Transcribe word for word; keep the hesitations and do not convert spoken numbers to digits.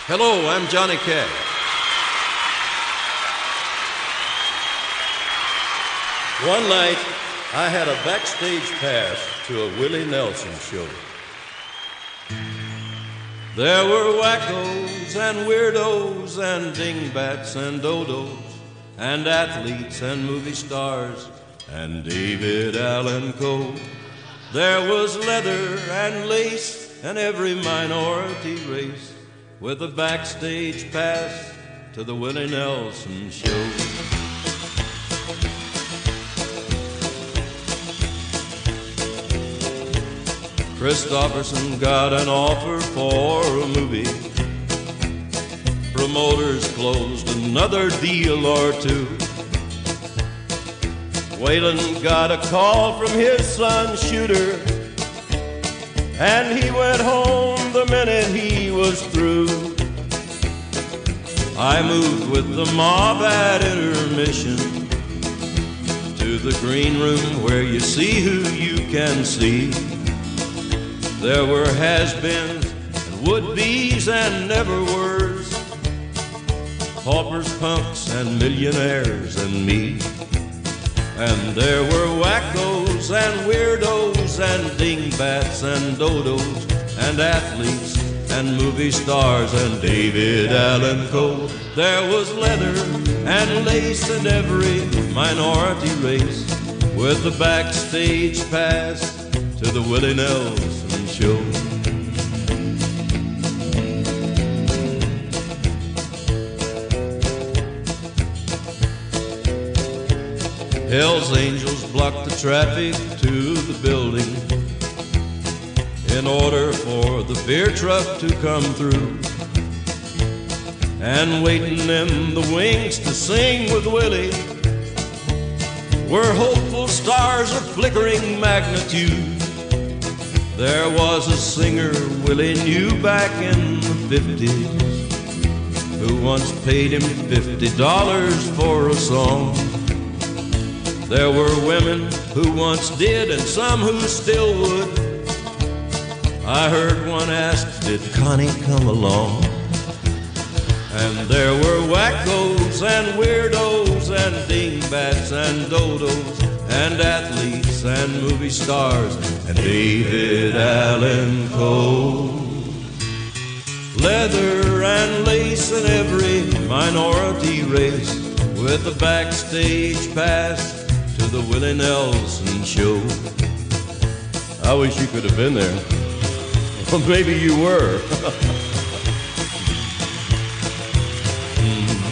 Hello, I'm Johnny Cash. One night, I had a backstage pass to a Willie Nelson show. There were wackos and weirdos and dingbats and dodos and athletes and movie stars and David Allan Coe. There was leather and lace and every minority race with a backstage pass to the Willie Nelson show. Christopherson got an offer for a movie. Promoters closed another deal or two. Waylon got a call from his son Shooter, and he went home the minute he was through. I moved with the mob at intermission to the green room where you see who you can see. There were has-beens and would-be's and never-were's, paupers, punks, and millionaires and me. And there were wackos and weirdos and dingbats and dodos and athletes and movie stars and David Allan Coe. There was leather and lace and every minority race with a backstage pass to the Willie Nelson show. Hell's Angels blocked the traffic to the building in order for the beer truck to come through. And waiting in the wings to sing with Willie were hopeful stars of flickering magnitude. There was a singer Willie knew back in the fifties who once paid him fifty dollars for a song. There were women who once did and some who still would. I heard one ask, did Connie come along? And there were wackos and weirdos and dingbats and dodos and athletes and movie stars and David Allan Coe. Leather and lace and every minority race with a backstage pass to the Willie Nelson show. I wish you could have been there. Well, maybe you were. mm.